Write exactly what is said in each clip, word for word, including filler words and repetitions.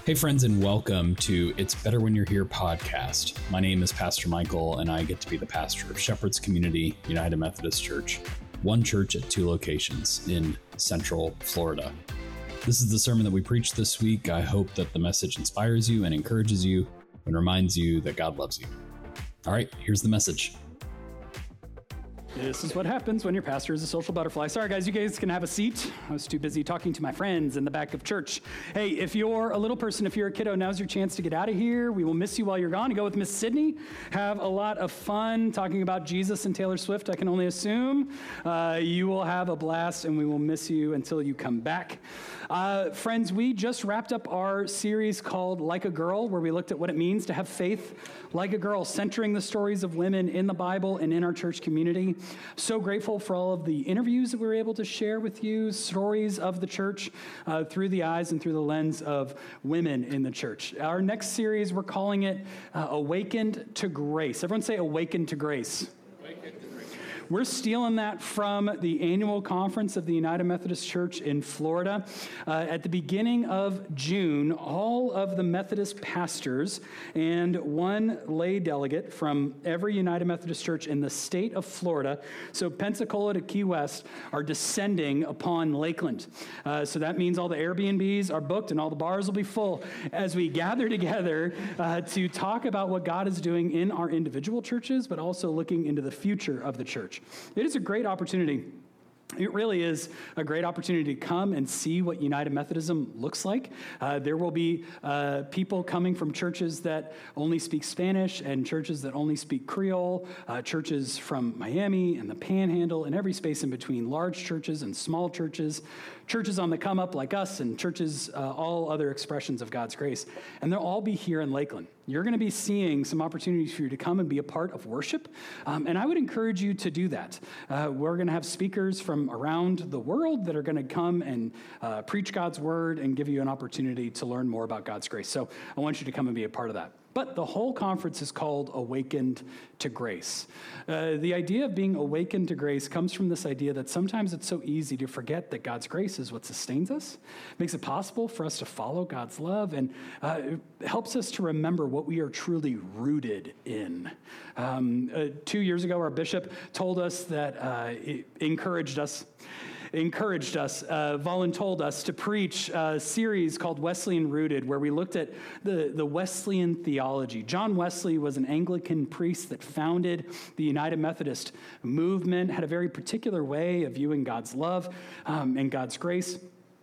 Hey friends, and welcome to It's Better When You're Here podcast. My name is Pastor Michael, and I get to be the pastor of Shepherd's Community United Methodist Church, one church at two locations in Central Florida. This is the sermon that we preached this week. I hope that the message inspires you and encourages you and reminds you that God loves you. All right, here's the message. This is what happens when your pastor is a social butterfly. Sorry, guys, you guys can have a seat. I was too busy talking to my friends in the back of church. Hey, if you're a little person, if you're a kiddo, now's your chance to get out of here. We will miss you while you're gone. Go with Miss Sydney. Have a lot of fun talking about Jesus and Taylor Swift, I can only assume. Uh, you will have a blast, and we will miss you until you come back. Uh, friends, we just wrapped up our series called Like a Girl, where we looked at what it means to have faith like a girl, centering the stories of women in the Bible and in our church community. So grateful for all of the interviews that we were able to share with you, stories of the church uh, through the eyes and through the lens of women in the church. Our next series, we're calling it uh, Awakened to Grace. Everyone say Awakened to Grace. We're stealing that from the annual conference of the United Methodist Church in Florida. Uh, at the beginning of June, all of the Methodist pastors and one lay delegate from every United Methodist Church in the state of Florida, so Pensacola to Key West, are descending upon Lakeland. Uh, so that means all the Airbnbs are booked and all the bars will be full as we gather together uh, to talk about what God is doing in our individual churches, but also looking into the future of the church. It is a great opportunity. It really is a great opportunity to come and see what United Methodism looks like. Uh, there will be uh, people coming from churches that only speak Spanish and churches that only speak Creole, uh, churches from Miami and the Panhandle and every space in between, large churches and small churches, churches on the come up like us, and churches, uh, all other expressions of God's grace. And they'll all be here in Lakeland. You're going to be seeing some opportunities for you to come and be a part of worship. Um, and I would encourage you to do that. Uh, we're going to have speakers from around the world that are going to come and uh, preach God's word and give you an opportunity to learn more about God's grace. So I want you to come and be a part of that. But the whole conference is called Awakened to Grace. Uh, the idea of being awakened to grace comes from this idea that sometimes it's so easy to forget that God's grace is what sustains us, makes it possible for us to follow God's love, and uh, it helps us to remember what we are truly rooted in. Um, uh, two years ago, our bishop told us that, uh, it encouraged us, encouraged us, uh, voluntold us to preach a series called Wesleyan Rooted, where we looked at the, the Wesleyan theology. John Wesley was an Anglican priest that founded the United Methodist movement, had a very particular way of viewing God's love um, and God's grace,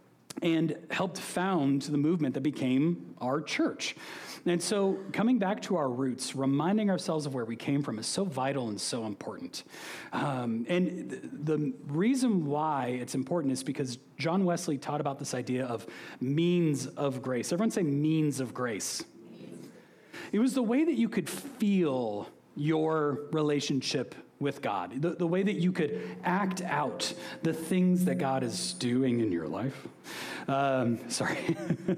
and helped found the movement that became our church. And so coming back to our roots, reminding ourselves of where we came from is so vital and so important. Um, and th- the reason why it's important is because John Wesley taught about this idea of means of grace. Everyone say means of grace. It was the way that you could feel your relationship with God, the, the way that you could act out the things that God is doing in your life. Um, sorry.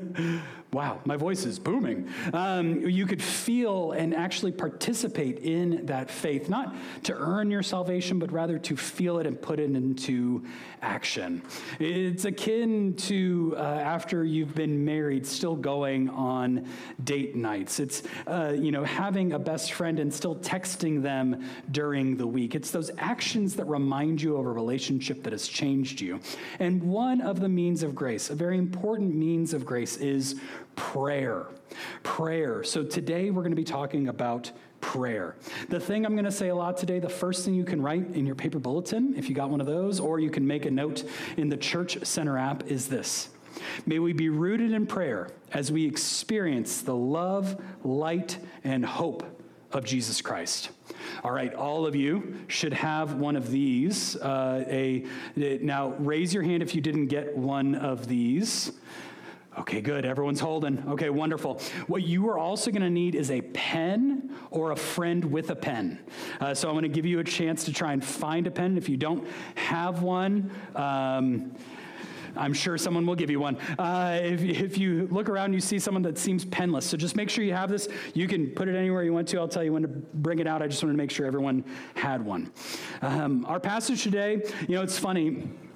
Wow, my voice is booming. Um, you could feel and actually participate in that faith, not to earn your salvation, but rather to feel it and put it into action. It's akin to uh, after you've been married, still going on date nights. It's, uh, you know, having a best friend and still texting them during the week. It's those actions that remind you of a relationship that has changed you. And one of the means of grace, a very important means of grace, is prayer. Prayer. So today we're going to be talking about prayer. The thing I'm going to say a lot today, the first thing you can write in your paper bulletin, if you got one of those, or you can make a note in the Church Center app, is this: may we be rooted in prayer as we experience the love, light, and hope of Jesus Christ. All right, all of you should have one of these. Uh, a now, raise your hand if you didn't get one of these. Okay, good. Everyone's holding. Okay, wonderful. What you are also going to need is a pen or a friend with a pen. Uh, so I'm going to give you a chance to try and find a pen. If you don't have one, um, I'm sure someone will give you one. Uh, if, if you look around, you see someone that seems penless. So just make sure you have this. You can put it anywhere you want to. I'll tell you when to bring it out. I just wanted to make sure everyone had one. Um, our passage today, you know, it's funny.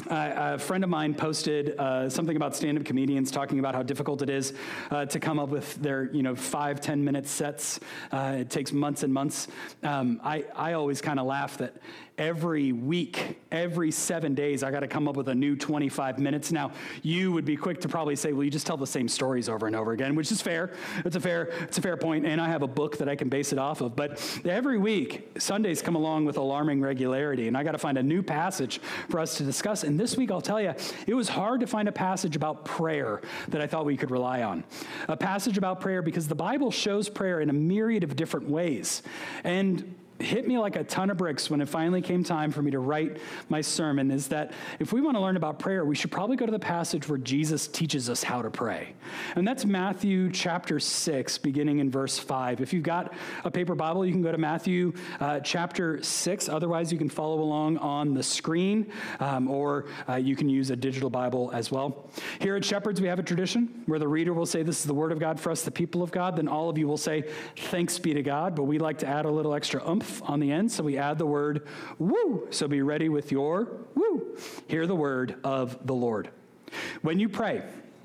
Uh, a friend of mine posted uh, something about stand-up comedians talking about how difficult it is uh, to come up with their, you know, five, ten minute sets. Uh, it takes months and months. Um, I, I always kind of laugh that every week, every seven days, I got to come up with a new twenty-five minutes. Now, you would be quick to probably say, well, you just tell the same stories over and over again, which is fair. It's a fair, it's a fair point, and I have a book that I can base it off of. But every week, Sundays come along with alarming regularity, and I got to find a new passage for us to discuss. And this week, I'll tell you, it was hard to find a passage about prayer that I thought we could rely on. A passage about prayer because the Bible shows prayer in a myriad of different ways. And hit me like a ton of bricks when it finally came time for me to write my sermon is that if we want to learn about prayer, we should probably go to the passage where Jesus teaches us how to pray. And that's Matthew chapter six, beginning in verse five. If you've got a paper Bible, you can go to Matthew uh, chapter six. Otherwise, you can follow along on the screen, um, or uh, you can use a digital Bible as well. Here at Shepherds, we have a tradition where the reader will say, this is the word of God for us, the people of God. Then all of you will say, thanks be to God. But we like to add a little extra oomph on the end, so we add the word woo. So be ready with your woo. Hear the word of the Lord. When you pray,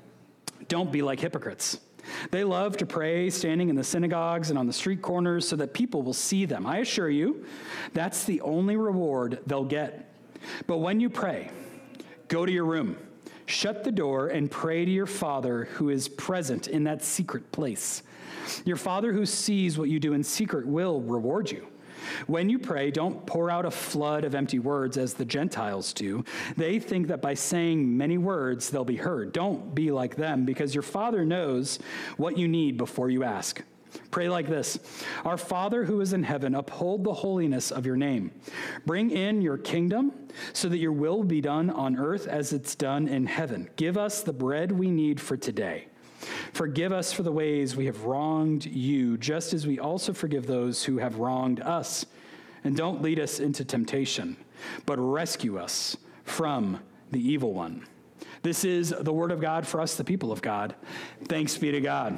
don't be like hypocrites. They love to pray standing in the synagogues and on the street corners so that people will see them. I assure you, that's the only reward they'll get. But when you pray, go to your room, shut the door, and pray to your Father who is present in that secret place. Your Father who sees what you do in secret will reward you. When you pray, don't pour out a flood of empty words as the Gentiles do. They think that by saying many words, they'll be heard. Don't be like them, because your Father knows what you need before you ask. Pray like this: Our Father who is in heaven, uphold the holiness of your name. Bring in your kingdom so that your will be done on earth as it's done in heaven. Give us the bread we need for today. Forgive us for the ways we have wronged you, just as we also forgive those who have wronged us. And don't lead us into temptation, but rescue us from the evil one. This is the word of God for us, the people of God. Thanks be to God.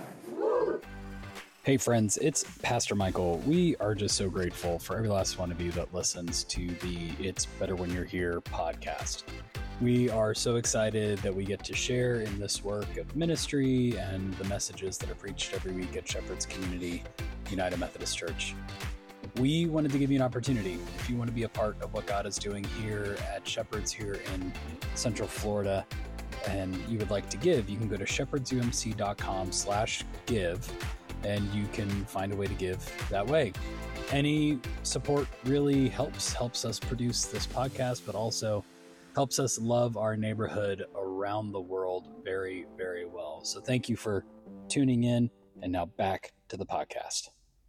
Hey friends, it's Pastor Michael. We are just so grateful for every last one of you that listens to the It's Better When You're Here podcast. We are so excited that we get to share in this work of ministry and the messages that are preached every week at Shepherds Community United Methodist Church. We wanted to give you an opportunity. If you want to be a part of what God is doing here at Shepherds here in Central Florida, and you would like to give, you can go to shepherdsumc.com slash give, and you can find a way to give that way. Any support really helps, helps us produce this podcast, but also helps us love our neighborhood around the world very, very well. So thank you for tuning in, and now back to the podcast.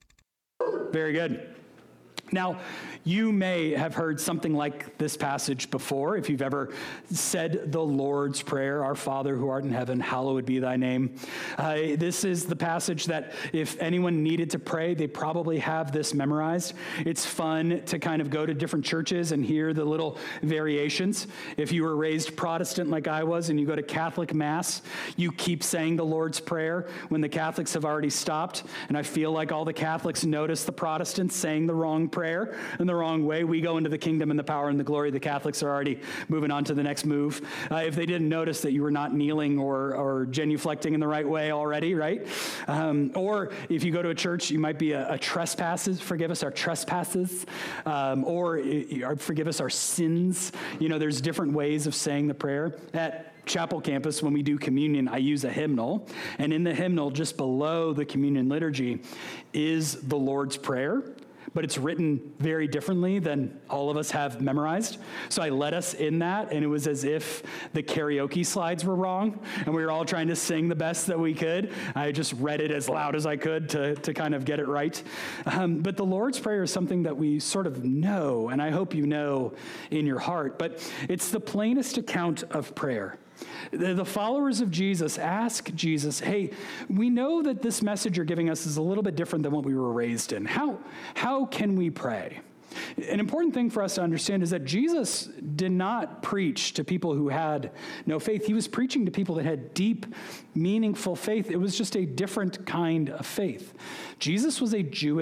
Very good. Now, you may have heard something like this passage before. If you've ever said the Lord's Prayer, Our Father who art in heaven, hallowed be thy name. Uh, this is the passage that if anyone needed to pray, they probably have this memorized. It's fun to kind of go to different churches and hear the little variations. If you were raised Protestant like I was and you go to Catholic Mass, you keep saying the Lord's Prayer when the Catholics have already stopped. And I feel like all the Catholics notice the Protestants saying the wrong prayer in the wrong way. We go into the kingdom and the power and the glory. The Catholics are already moving on to the next move. Uh, if they didn't notice that you were not kneeling or, or genuflecting in the right way already, right? Um, or if you go to a church, you might be a, a trespasses. Forgive us our trespasses. Um, or, or forgive us our sins. You know, there's different ways of saying the prayer. At Chapel Campus, when we do communion, I use a hymnal. And in the hymnal, just below the communion liturgy, is the Lord's Prayer. But it's written very differently than all of us have memorized. So I led us in that, and it was as if the karaoke slides were wrong, and we were all trying to sing the best that we could. I just read it as loud as I could to, to kind of get it right. Um, but the Lord's Prayer is something that we sort of know, and I hope you know in your heart, but it's the plainest account of prayer. The followers of Jesus ask Jesus, hey, we know that this message you're giving us is a little bit different than what we were raised in. How, how can we pray? An important thing for us to understand is that Jesus did not preach to people who had no faith. He was preaching to people that had deep, meaningful faith. It was just a different kind of faith. Jesus was a Jewish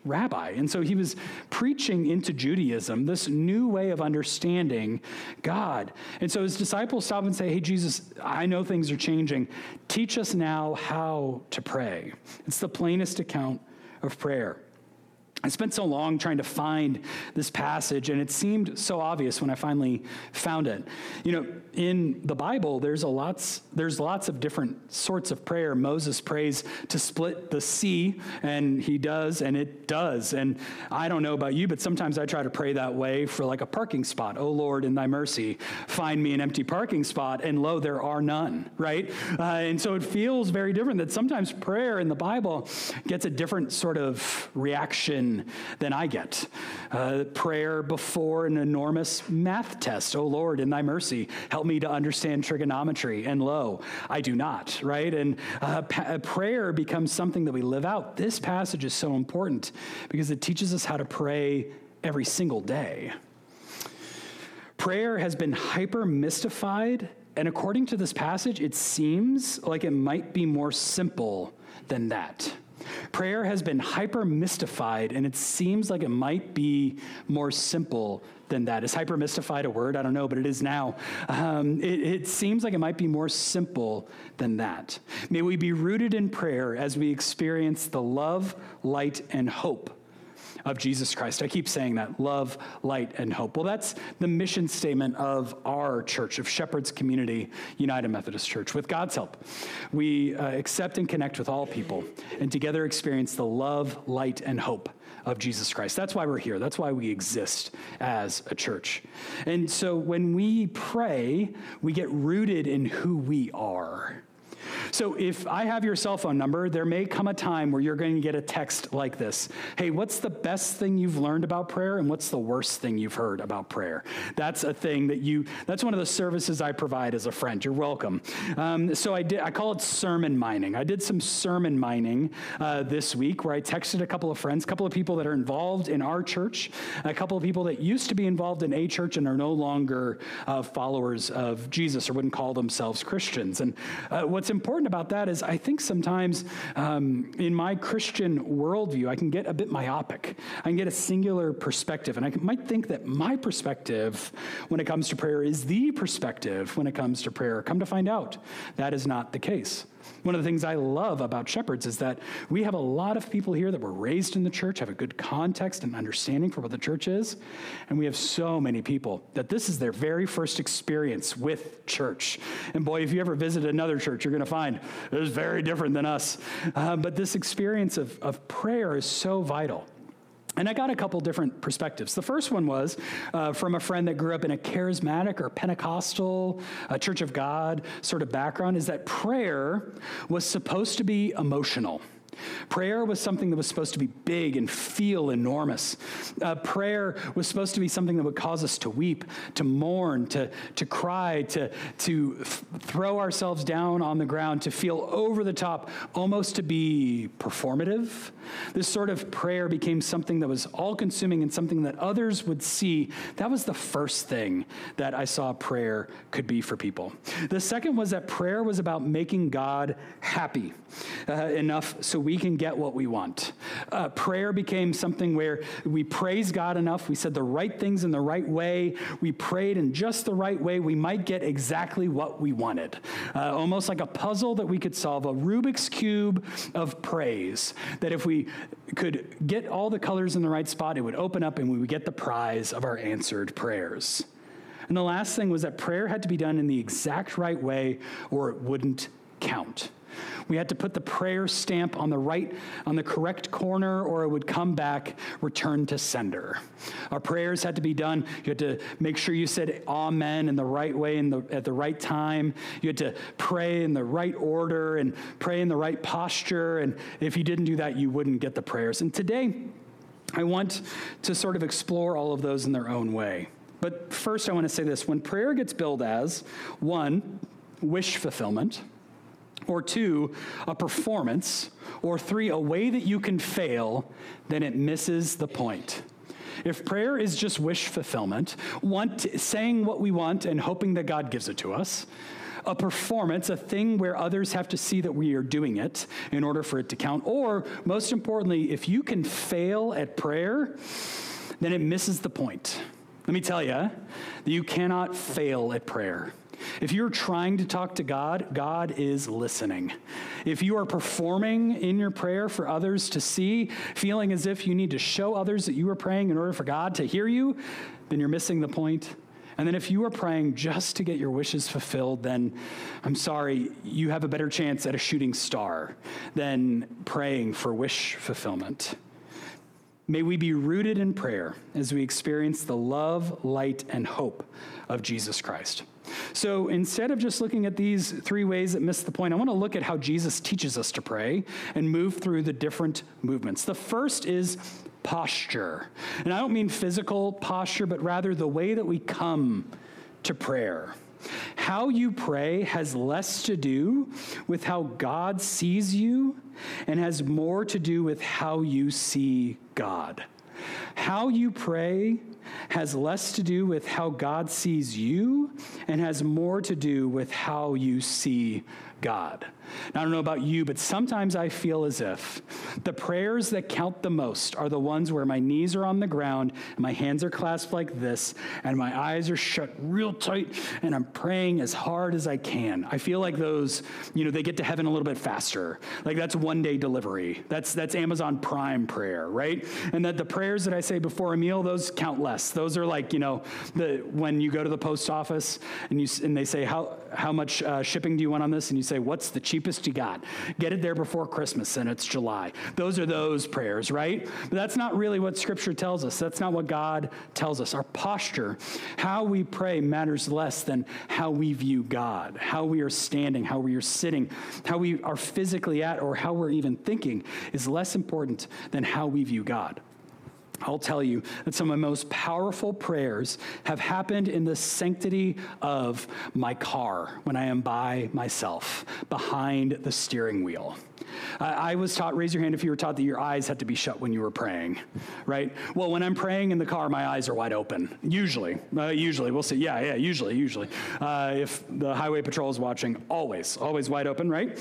rabbi. And so he was preaching into Judaism, this new way of understanding God. And so his disciples stop and say, hey, Jesus, I know things are changing. Teach us now how to pray. It's the plainest account of prayer. I spent so long trying to find this passage, and it seemed so obvious when I finally found it. You know, in the Bible, there's a lots there's lots of different sorts of prayer. Moses prays to split the sea, and he does, and it does. And I don't know about you, but sometimes I try to pray that way for like a parking spot. Oh Lord, in thy mercy, find me an empty parking spot, and lo, there are none, right? Uh, and so it feels very different that sometimes prayer in the Bible gets a different sort of reaction than I get. Uh, prayer before an enormous math test. Oh Lord, in thy mercy, help me to understand trigonometry. And lo, I do not, right? And uh, pa- prayer becomes something that we live out. This passage is so important because it teaches us how to pray every single day. Prayer has been hyper mystified, and according to this passage, it seems like it might be more simple than that. Prayer has been hyper mystified, and it seems like it might be more simple than that. Is hyper mystified a word? I don't know, but it is now. Um, it, it seems like it might be more simple than that. May we be rooted in prayer as we experience the love, light, and hope of Jesus Christ. I keep saying that, love, light, and hope. Well, that's the mission statement of our church, of Shepherd's Community United Methodist Church. With God's help, we uh, accept and connect with all people and together experience the love, light, and hope of Jesus Christ. That's why we're here. That's why we exist as a church. And so when we pray, we get rooted in who we are. So if I have your cell phone number, there may come a time where you're going to get a text like this. Hey, what's the best thing you've learned about prayer, and what's the worst thing you've heard about prayer? That's a thing that you, that's one of the services I provide as a friend. You're welcome. Um, so I did, I call it sermon mining. I did some sermon mining uh, this week where I texted a couple of friends, a couple of people that are involved in our church, a couple of people that used to be involved in a church and are no longer uh, followers of Jesus or wouldn't call themselves Christians. And uh, what's important about that is I think sometimes um, in my Christian worldview, I can get a bit myopic. I can get a singular perspective, and I might think that my perspective when it comes to prayer is the perspective when it comes to prayer. Come to find out, that is not the case. One of the things I love about Shepherds is that we have a lot of people here that were raised in the church, have a good context and understanding for what the church is, and we have so many people that this is their very first experience with church. And boy, if you ever visit another church, you're going to find it is very different than us. Uh, but this experience of, of prayer is so vital. And I got a couple different perspectives. The first one was uh, from a friend that grew up in a charismatic or Pentecostal, uh, Church of God sort of background, is that prayer was supposed to be emotional. Prayer was something that was supposed to be big and feel enormous. Uh, prayer was supposed to be something that would cause us to weep, to mourn, to, to cry, to, to f- throw ourselves down on the ground, to feel over the top, almost to be performative. This sort of prayer became something that was all-consuming and something that others would see. That was the first thing that I saw prayer could be for people. The second was that prayer was about making God happy uh, enough so we can get what we want. Uh, prayer became something where we praised God enough, we said the right things in the right way, we prayed in just the right way, we might get exactly what we wanted. Uh, almost like a puzzle that we could solve, a Rubik's Cube of praise, that if we could get all the colors in the right spot, it would open up and we would get the prize of our answered prayers. And the last thing was that prayer had to be done in the exact right way or it wouldn't count. We had to put the prayer stamp on the right, on the correct corner, or it would come back, return to sender. Our prayers had to be done. You had to make sure you said amen in the right way in the, at the right time. You had to pray in the right order and pray in the right posture. And if you didn't do that, you wouldn't get the prayers. And today, I want to sort of explore all of those in their own way. But first, I want to say this. When prayer gets billed as, one, wish fulfillment, or two, a performance, or three, a way that you can fail, then it misses the point. If prayer is just wish fulfillment, want, saying what we want and hoping that God gives it to us, a performance, a thing where others have to see that we are doing it in order for it to count. Or, most importantly, if you can fail at prayer, then it misses the point. Let me tell you that you cannot fail at prayer. If you're trying to talk to God, God is listening. If you are performing in your prayer for others to see, feeling as if you need to show others that you are praying in order for God to hear you, then you're missing the point. And then if you are praying just to get your wishes fulfilled, then I'm sorry, you have a better chance at a shooting star than praying for wish fulfillment. May we be rooted in prayer as we experience the love, light, and hope of Jesus Christ. So instead of just looking at these three ways that miss the point, I want to look at how Jesus teaches us to pray and move through the different movements. The first is posture. And I don't mean physical posture, but rather the way that we come to prayer. How you pray has less to do with how God sees you and has more to do with how you see God. How you pray has less to do with how God sees you and has more to do with how you see God. Now, I don't know about you, but sometimes I feel as if the prayers that count the most are the ones where my knees are on the ground, and my hands are clasped like this, and my eyes are shut real tight, and I'm praying as hard as I can. I feel like those, you know, they get to heaven a little bit faster. Like that's one day delivery. That's that's Amazon Prime prayer, right? And that the prayers that I say before a meal, those count less. Those are like, you know, the when you go to the post office and you and they say, how how much uh, shipping do you want on this? And you say, what's the cheapest you got? Get it there before Christmas, and it's July. Those are those prayers, right? But that's not really what Scripture tells us. That's not what God tells us. Our posture, how we pray, matters less than how we view God, how we are standing, how we are sitting, how we are physically at, or how we're even thinking is less important than how we view God. I'll tell you that some of my most powerful prayers have happened in the sanctity of my car when I am by myself, behind the steering wheel. Uh, I was taught, raise your hand if you were taught that your eyes had to be shut when you were praying, right? Well, when I'm praying in the car, my eyes are wide open, usually. Uh, usually, we'll see. Yeah, yeah, usually, usually. Uh, if the highway patrol is watching, always, always wide open, right?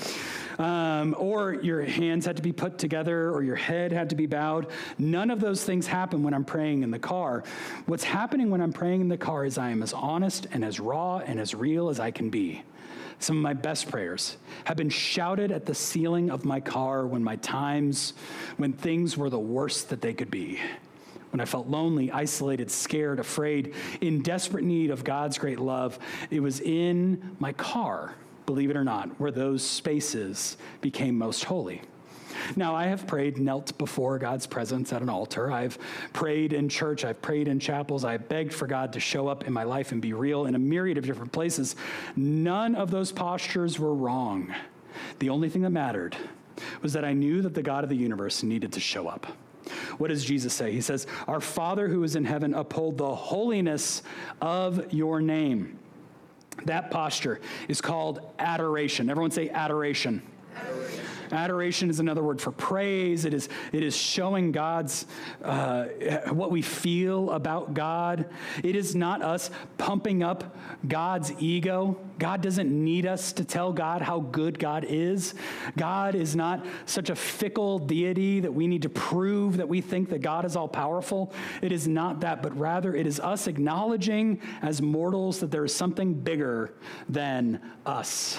Um, or your hands had to be put together, or your head had to be bowed. None of those things happen when I'm praying in the car. What's happening when I'm praying in the car is I am as honest and as raw and as real as I can be. Some of my best prayers have been shouted at the ceiling of my car when my times, when things were the worst that they could be. When I felt lonely, isolated, scared, afraid, in desperate need of God's great love, it was in my car, believe it or not, where those spaces became most holy. Now, I have prayed, knelt before God's presence at an altar. I've prayed in church. I've prayed in chapels. I've begged for God to show up in my life and be real in a myriad of different places. None of those postures were wrong. The only thing that mattered was that I knew that the God of the universe needed to show up. What does Jesus say? He says, "Our Father who is in heaven, uphold the holiness of your name." That posture is called adoration. Everyone say adoration. Adoration. Adoration is another word for praise. It is it is showing God's, uh, what we feel about God. It is not us pumping up God's ego. God doesn't need us to tell God how good God is. God is not such a fickle deity that we need to prove that we think that God is all powerful. It is not that, but rather it is us acknowledging as mortals that there is something bigger than us.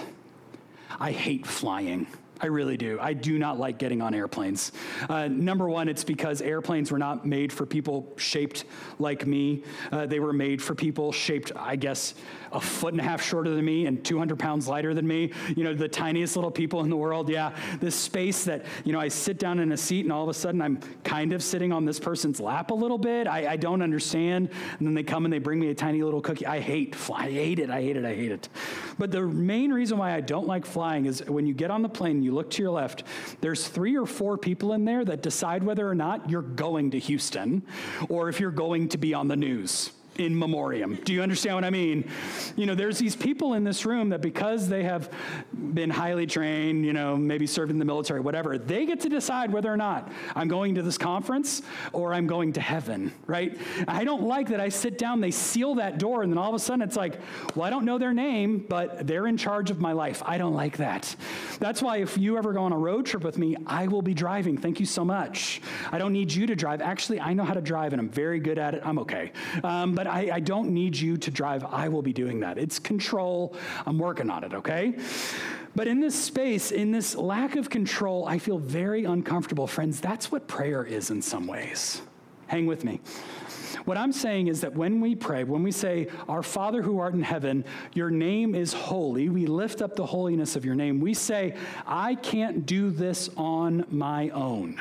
I hate flying. I really do. I do not like getting on airplanes. Uh, number one, it's because airplanes were not made for people shaped like me. Uh, they were made for people shaped, I guess, a foot and a half shorter than me and two hundred pounds lighter than me. You know, the tiniest little people in the world. Yeah, this space that, you know, I sit down in a seat and all of a sudden I'm kind of sitting on this person's lap a little bit. I, I don't understand. And then they come and they bring me a tiny little cookie. I hate flying. I hate it. I hate it. I hate it. But the main reason why I don't like flying is when you get on the plane, you look to your left, there's three or four people in there that decide whether or not you're going to Houston or if you're going to be on the news. in memoriam. Do you understand what I mean? You know, there's these people in this room that because they have been highly trained, you know, maybe served in the military, whatever, they get to decide whether or not I'm going to this conference or I'm going to heaven, right? I don't like that I sit down, they seal that door, and then all of a sudden it's like, well, I don't know their name, but they're in charge of my life. I don't like that. That's why if you ever go on a road trip with me, I will be driving. Thank you so much. I don't need you to drive. Actually, I know how to drive, and I'm very good at it. I'm okay. Um, but I, I don't need you to drive. I will be doing that. It's control. I'm working on it, okay? But in this space, in this lack of control, I feel very uncomfortable. Friends, that's what prayer is in some ways. Hang with me. What I'm saying is that when we pray, when we say, our Father who art in heaven, your name is holy, we lift up the holiness of your name. We say, I can't do this on my own.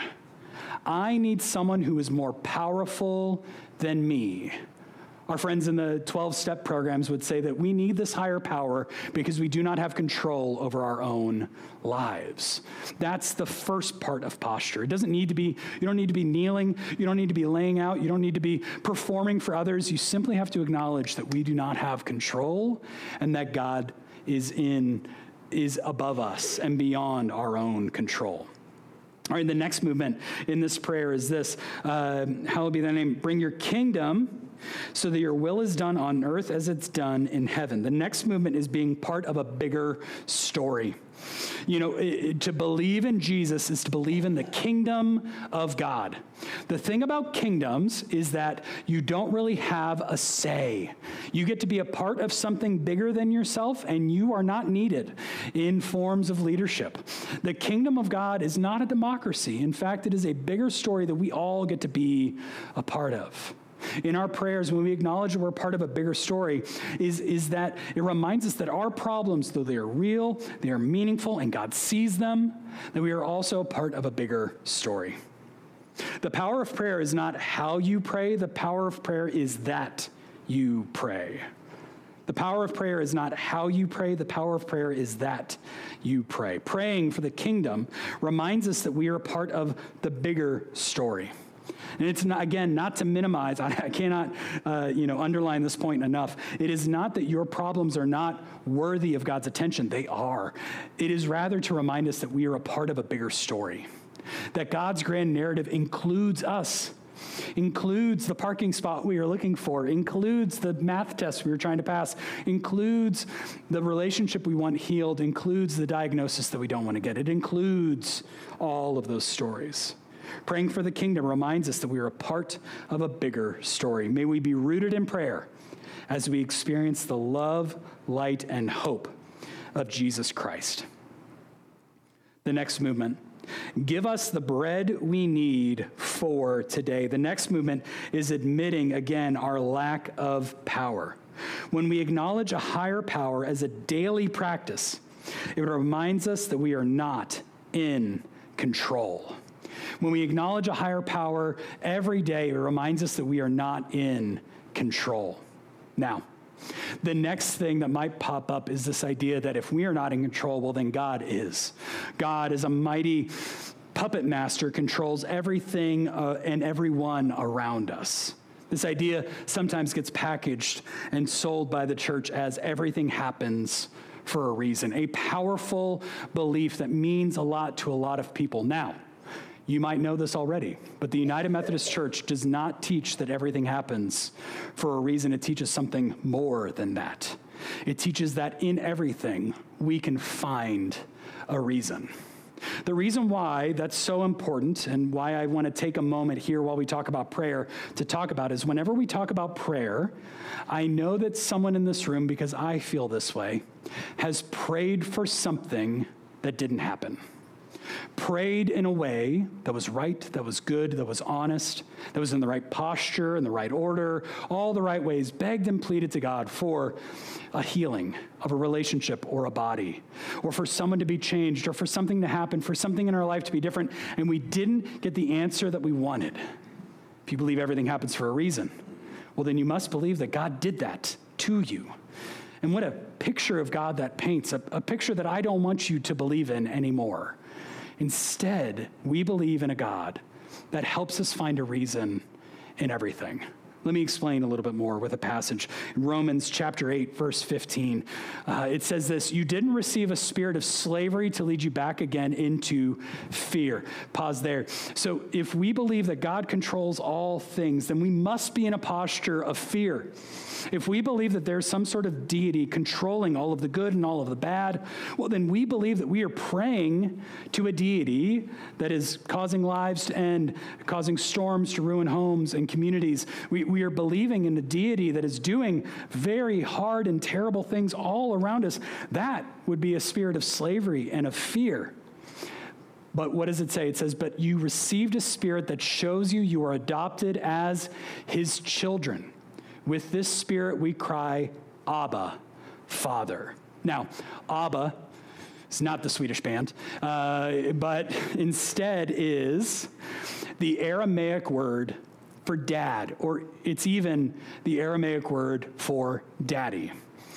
I need someone who is more powerful than me. Our friends in the twelve-step programs would say that we need this higher power because we do not have control over our own lives. That's the first part of posture. It doesn't need to be, you don't need to be kneeling, you don't need to be laying out, you don't need to be performing for others. You simply have to acknowledge that we do not have control and that God is in, is above us and beyond our own control. All right, the next movement in this prayer is this, uh, hallowed be thy name, bring your kingdom so that your will is done on earth as it's done in heaven. The next movement is being part of a bigger story. You know, it, to believe in Jesus is to believe in the kingdom of God. The thing about kingdoms is that you don't really have a say. You get to be a part of something bigger than yourself, and you are not needed in forms of leadership. The kingdom of God is not a democracy. In fact, it is a bigger story that we all get to be a part of. In our prayers, when we acknowledge that we're part of a bigger story, is, is that it reminds us that our problems, though they are real, they are meaningful, and God sees them, that we are also part of a bigger story. The power of prayer is not how you pray. The power of prayer is that you pray. The power of prayer is not how you pray. The power of prayer is that you pray. Praying for the kingdom reminds us that we are a part of the bigger story. And it's, not, again, not to minimize, I, I cannot, uh, you know, underline this point enough. It is not that your problems are not worthy of God's attention. They are. It is rather to remind us that we are a part of a bigger story, that God's grand narrative includes us, includes the parking spot we are looking for, includes the math test we were trying to pass, includes the relationship we want healed, includes the diagnosis that we don't want to get. It includes all of those stories. Praying for the kingdom reminds us that we are a part of a bigger story. May we be rooted in prayer as we experience the love, light, and hope of Jesus Christ. The next movement, give us the bread we need for today. The next movement is admitting, again, our lack of power. When we acknowledge a higher power as a daily practice, it reminds us that we are not in control. When we acknowledge a higher power every day, it reminds us that we are not in control. Now, the next thing that might pop up is this idea that if we are not in control, well, then God is. God is a mighty puppet master, controls everything uh, and everyone around us. This idea sometimes gets packaged and sold by the church as everything happens for a reason, a powerful belief that means a lot to a lot of people. Now, you might know this already, but the United Methodist Church does not teach that everything happens for a reason. It teaches something more than that. It teaches that in everything, we can find a reason. The reason why that's so important and why I want to take a moment here while we talk about prayer to talk about is whenever we talk about prayer, I know that someone in this room, because I feel this way, has prayed for something that didn't happen. Prayed in a way that was right, that was good, that was honest, that was in the right posture, in the right order, all the right ways, begged and pleaded to God for a healing of a relationship or a body, or for someone to be changed, or for something to happen, for something in our life to be different, and we didn't get the answer that we wanted. If you believe everything happens for a reason, well, then you must believe that God did that to you. And what a picture of God that paints, a, a picture that I don't want you to believe in anymore. Instead, we believe in a God that helps us find a reason in everything. Let me explain a little bit more with a passage. In Romans chapter eight, verse fifteen, uh, it says this: you didn't receive a spirit of slavery to lead you back again into fear. Pause there. So if we believe that God controls all things, then we must be in a posture of fear. If we believe that there's some sort of deity controlling all of the good and all of the bad, well, then we believe that we are praying to a deity that is causing lives to end, causing storms to ruin homes and communities. We, we are believing in a deity that is doing very hard and terrible things all around us. That would be a spirit of slavery and of fear. But what does it say? It says, but you received a spirit that shows you you are adopted as his children. With this spirit we cry, Abba, Father. Now, Abba is not the Swedish band, uh, but instead is the Aramaic word for dad, or it's even the Aramaic word for daddy.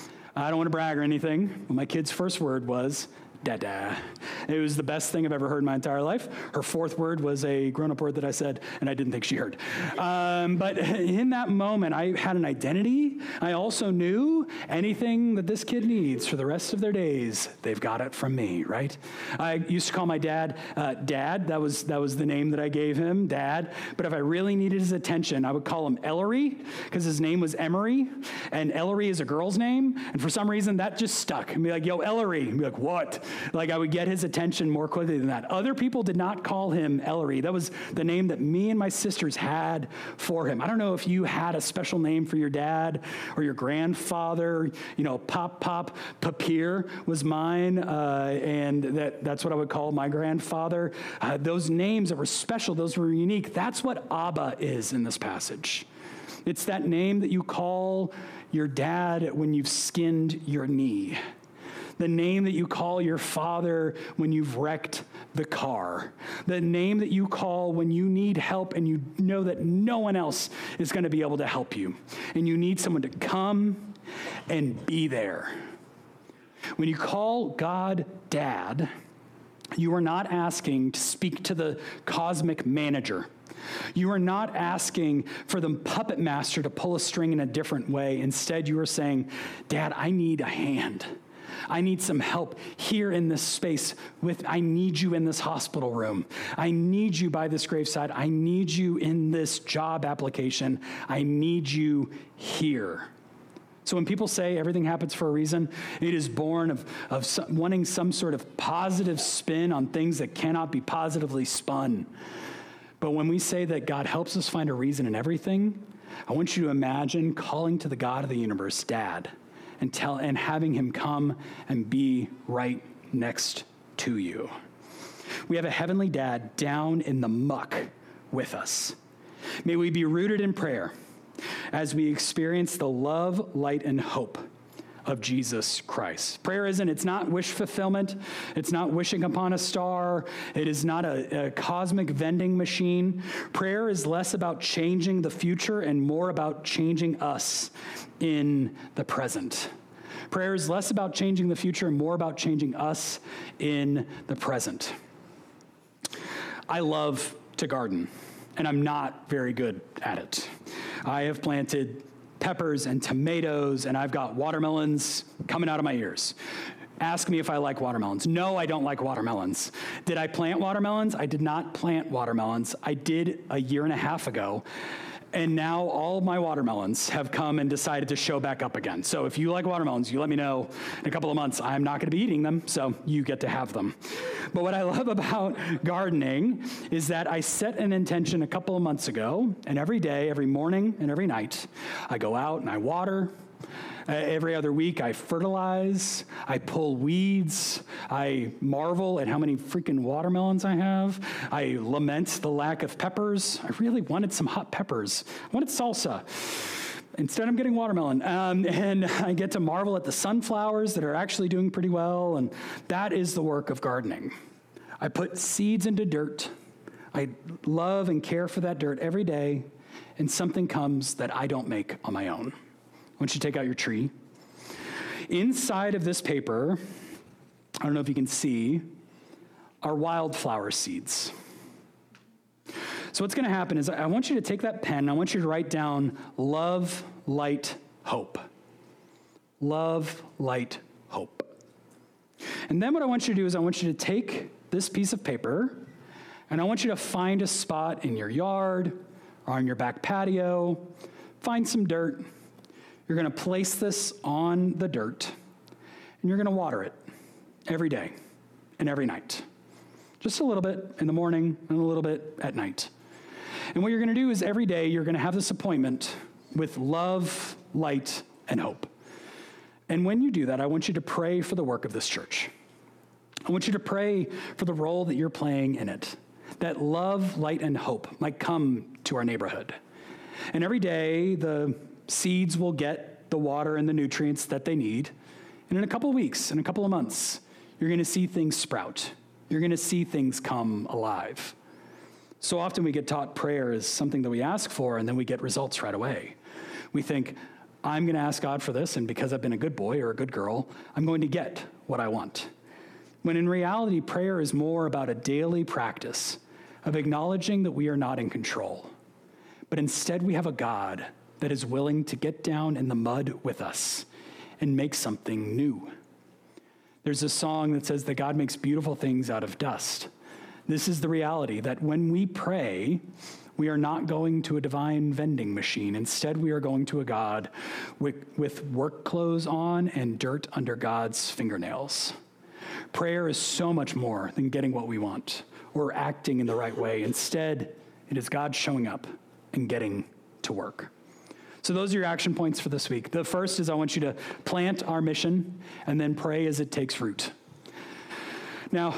I don't want to brag or anything, but my kid's first word was dada. It was the best thing I've ever heard in my entire life. Her fourth word was a grown-up word that I said, and I didn't think she heard. Um, but in that moment, I had an identity. I also knew anything that this kid needs for the rest of their days, they've got it from me, right? I used to call my dad uh, Dad. That was that was the name that I gave him, Dad. But if I really needed his attention, I would call him Ellery, because his name was Emery, and Ellery is a girl's name. And for some reason, that just stuck. And be like, yo, Ellery. And be like, what? Like, I would get his attention more quickly than that. Other people did not call him Ellery. That was the name that me and my sisters had for him. I don't know if you had a special name for your dad or your grandfather. You know, Pop Pop Papier was mine, uh, and that, that's what I would call my grandfather. Uh, those names that were special, those were unique. That's what Abba is in this passage. It's that name that you call your dad when you've skinned your knee. The name that you call your father when you've wrecked the car. The name that you call when you need help and you know that no one else is going to be able to help you. And you need someone to come and be there. When you call God Dad, you are not asking to speak to the cosmic manager. You are not asking for the puppet master to pull a string in a different way. Instead, you are saying, Dad, I need a hand. I need some help here in this space. With I need you in this hospital room. I need you by this graveside. I need you in this job application. I need you here. So when people say everything happens for a reason, it is born of, of some, wanting some sort of positive spin on things that cannot be positively spun. But when we say that God helps us find a reason in everything, I want you to imagine calling to the God of the universe, Dad, and tell and having him come and be right next to you. We have a heavenly Dad down in the muck with us. May we be rooted in prayer as we experience the love, light, and hope of Jesus Christ. Prayer isn't, it's not wish fulfillment. It's not wishing upon a star. It is not a, a cosmic vending machine. Prayer is less about changing the future and more about changing us in the present. Prayer is less about changing the future and more about changing us in the present. I love to garden, and I'm not very good at it. I have planted peppers and tomatoes, and I've got watermelons coming out of my ears. Ask me if I like watermelons. No, I don't like watermelons. Did I plant watermelons? I did not plant watermelons. I did a year and a half ago. And now all my watermelons have come and decided to show back up again. So if you like watermelons, you let me know in a couple of months. I'm not going to be eating them, so you get to have them. But what I love about gardening is that I set an intention a couple of months ago, and every day, every morning, and every night, I go out and I water. Uh, every other week, I fertilize, I pull weeds, I marvel at how many freaking watermelons I have. I lament the lack of peppers. I really wanted some hot peppers. I wanted salsa. Instead, I'm getting watermelon. Um, and I get to marvel at the sunflowers that are actually doing pretty well, and that is the work of gardening. I put seeds into dirt. I love and care for that dirt every day, and something comes that I don't make on my own. Once you take out your tree, inside of this paper, I don't know if you can see, are wildflower seeds. So what's going to happen is I want you to take that pen, I want you to write down love, light, hope. Love, light, hope. And then what I want you to do is I want you to take this piece of paper and I want you to find a spot in your yard or on your back patio, find some dirt. You're going to place this on the dirt and you're going to water it every day and every night. Just a little bit in the morning and a little bit at night. And what you're going to do is every day you're going to have this appointment with love, light, and hope. And when you do that, I want you to pray for the work of this church. I want you to pray for the role that you're playing in it, that love, light, and hope might come to our neighborhood. And every day, the seeds will get the water and the nutrients that they need. And in a couple of weeks, in a couple of months, you're going to see things sprout. You're going to see things come alive. So often we get taught prayer is something that we ask for, and then we get results right away. We think, I'm going to ask God for this, and because I've been a good boy or a good girl, I'm going to get what I want. When in reality, prayer is more about a daily practice of acknowledging that we are not in control, but instead we have a God that is willing to get down in the mud with us and make something new. There's a song that says that God makes beautiful things out of dust. This is the reality that when we pray, we are not going to a divine vending machine. Instead, we are going to a God with, with work clothes on and dirt under God's fingernails. Prayer is so much more than getting what we want or acting in the right way. Instead, it is God showing up and getting to work. So those are your action points for this week. The first is I want you to plant our mission and then pray as it takes root. Now,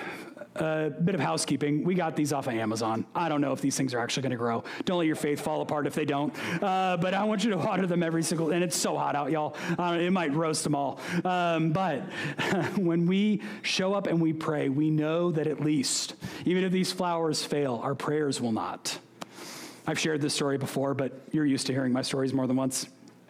a bit of housekeeping. We got these off of Amazon. I don't know if these things are actually going to grow. Don't let your faith fall apart if they don't. Uh, but I want you to water them every single, and it's so hot out, y'all. Uh, it might roast them all. Um, but when we show up and we pray, we know that at least, even if these flowers fail, our prayers will not. I've shared this story before, but you're used to hearing my stories more than once.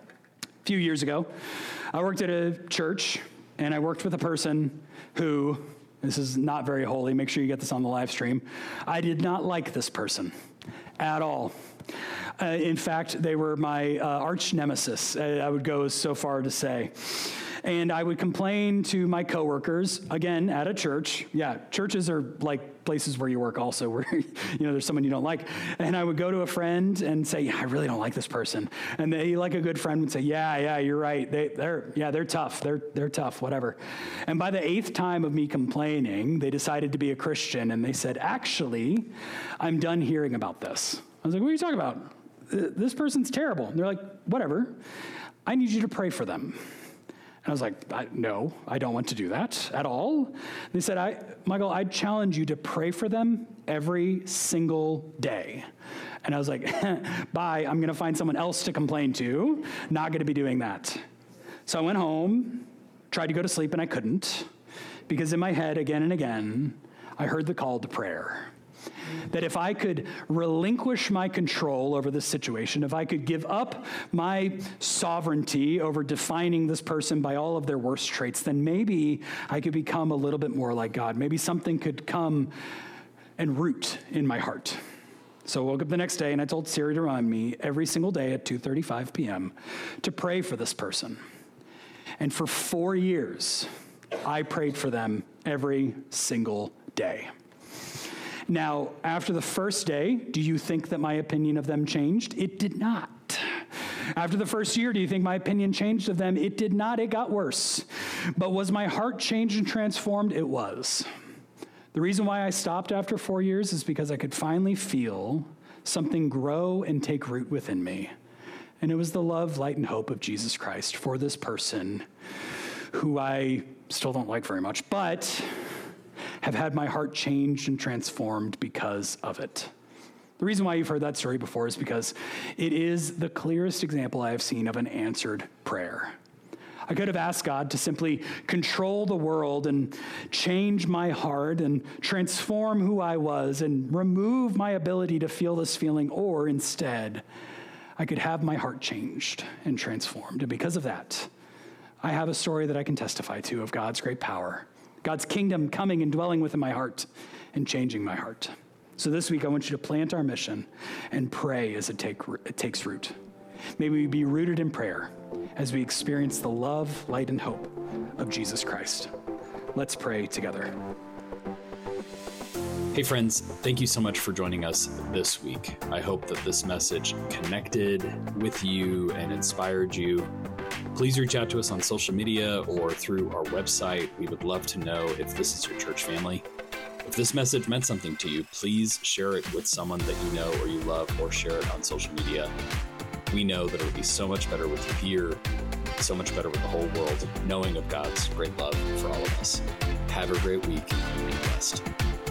A few years ago, I worked at a church, and I worked with a person who, this is not very holy, make sure you get this on the live stream, I did not like this person at all. Uh, in fact, they were my uh, arch nemesis, uh, I would go so far to say. And I would complain to my coworkers, again, at a church. Yeah, churches are like places where you work also, where you know there's someone you don't like. And I would go to a friend and say, I really don't like this person. And they, like a good friend, would say, yeah, yeah, you're right. They, they're, yeah, they're tough. They're, they're tough, whatever. And by the eighth time of me complaining, they decided to be a Christian. And they said, actually, I'm done hearing about this. I was like, what are you talking about? This person's terrible. And they're like, whatever. I need you to pray for them. And I was like, I, no, I don't want to do that at all. They said, I, Michael, I challenge you to pray for them every single day. And I was like, bye, I'm going to find someone else to complain to. Not going to be doing that. So I went home, tried to go to sleep, and I couldn't. Because in my head, again and again, I heard the call to prayer. That if I could relinquish my control over this situation, if I could give up my sovereignty over defining this person by all of their worst traits, then maybe I could become a little bit more like God. Maybe something could come and root in my heart. So I woke up the next day and I told Siri to remind me every single day at two thirty-five p.m. to pray for this person. And for four years, I prayed for them every single day. Now, after the first day, do you think that my opinion of them changed? It did not. After the first year, do you think my opinion changed of them? It did not. It got worse. But was my heart changed and transformed? It was. The reason why I stopped after four years is because I could finally feel something grow and take root within me. And it was the love, light, and hope of Jesus Christ for this person who I still don't like very much, but have had my heart changed and transformed because of it. The reason why you've heard that story before is because it is the clearest example I have seen of an answered prayer. I could have asked God to simply control the world and change my heart and transform who I was and remove my ability to feel this feeling, or instead, I could have my heart changed and transformed. And because of that, I have a story that I can testify to of God's great power, God's kingdom coming and dwelling within my heart and changing my heart. So this week, I want you to plant our mission and pray as it, take, it takes root. May we be rooted in prayer as we experience the love, light, and hope of Jesus Christ. Let's pray together. Hey friends, thank you so much for joining us this week. I hope that this message connected with you and inspired you. Please reach out to us on social media or through our website. We would love to know if this is your church family. If this message meant something to you, please share it with someone that you know or you love, or share it on social media. We know that it would be so much better with you here, so much better with the whole world, knowing of God's great love for all of us. Have a great week and be blessed.